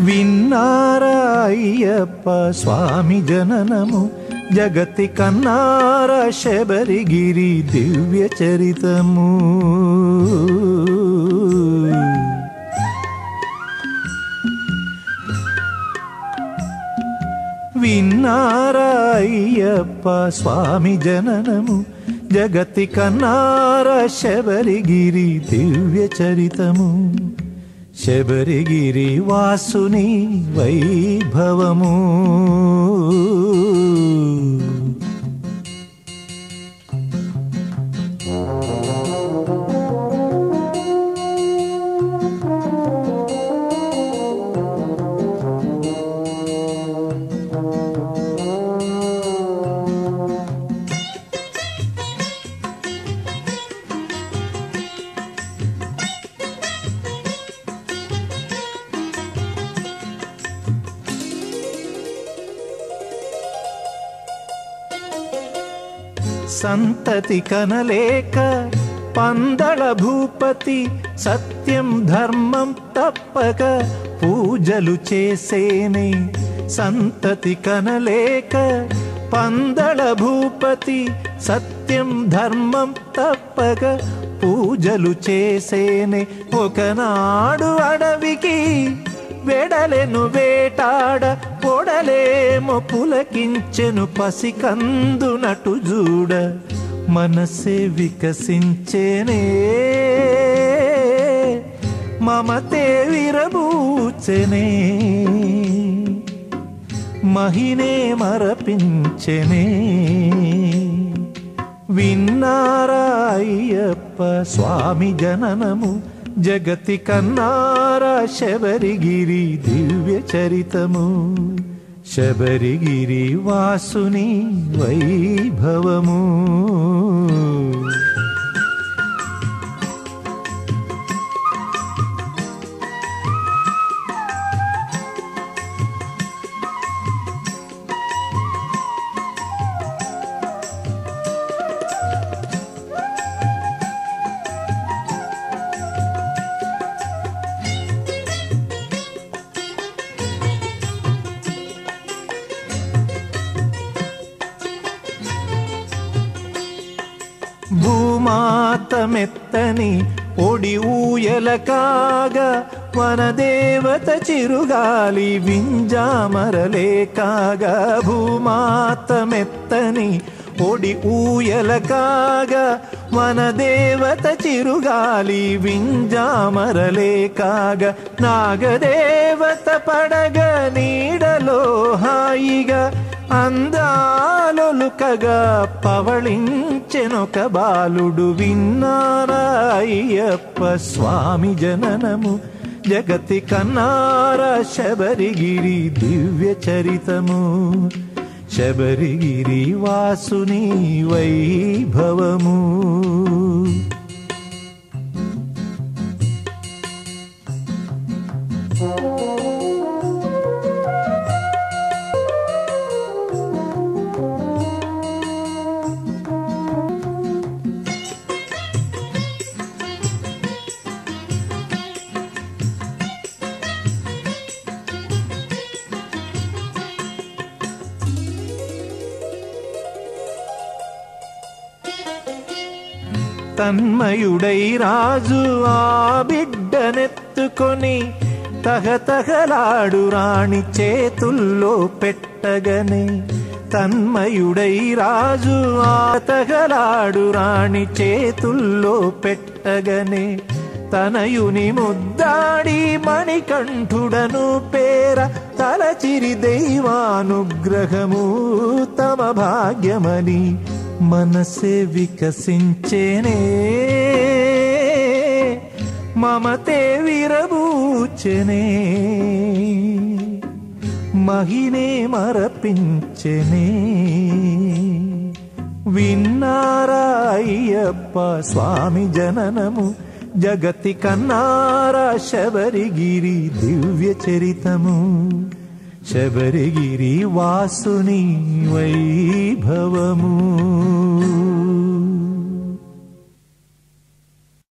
విన్నారా అయ్యప్ప స్వామి జననము, జగతి కన్నార శబరిగిరి దివ్య చరితము. విన్నారా అయ్యప్ప స్వామి జననము, జగతి కన్నార శబరిగిరి దివ్య చరితము. శబరిగిరి వాసుని వైభవము. సంతతి కనలేక పందళ భూపతి, సత్యం ధర్మం తప్పక పూజలు చేసేనే. సంతతి కనలేక పందళ భూపతి, సత్యం ధర్మం తప్పక పూజలు చేసేనే. ఒకనాడు అడవికి వెడలెను వేటాడ, పొడలేమో పులకించెను పసికందునటు చూడ. మనసే వికసించేనే, మమతే విరబూచెనే, మహినే మరపించెనే. విన్నారా అయ్యప్ప స్వామి జననము, జగతి కన్నార శబరిగిరి దివ్య చరితము. శబరిగిరి వాసుని వైభవము. భూమాత మెత్తని ఒడి ఊయల కాగా, వనదేవత చిరుగాలి వింజామరలే కాగా. భూమాత మెత్తని ఒడి ఊయల కాగా, వనదేవత చిరుగాలి వింజామరలే కాగా. నాగదేవత పడగ నీడలో హాయిగా, అందాలొలుకగా పవళించెనొక బాలుడు. విన్నారా అయ్యప్ప స్వామి జననము, జగతి కన్నార శబరిగిరి దివ్య చరితము. శబరిగిరి వాసుని వైభవము. తన్మయుడై రాజు ఆ బిడ్డనెత్తుకొని, తహతహలాడు రాణి చేతుల్లో పెట్టగనే. తన్మయుడై రాజు ఆ తహలాడు రాణి చేతుల్లో పెట్టగనే. తనయుని ముద్దాడి మణికంఠుడను పేర, తలచిరి దైవానుగ్రహము తమ భాగ్యమని. మనసే వికసించేనే, మమతే విరబూచెనే, మహినే మరపించెనే. విన్నారా అయ్యప్ప స్వామి జననము, జగతి కన్నార శబరిగిరి దివ్య చరితము. శబరిగిరి వాసుని వైభవము.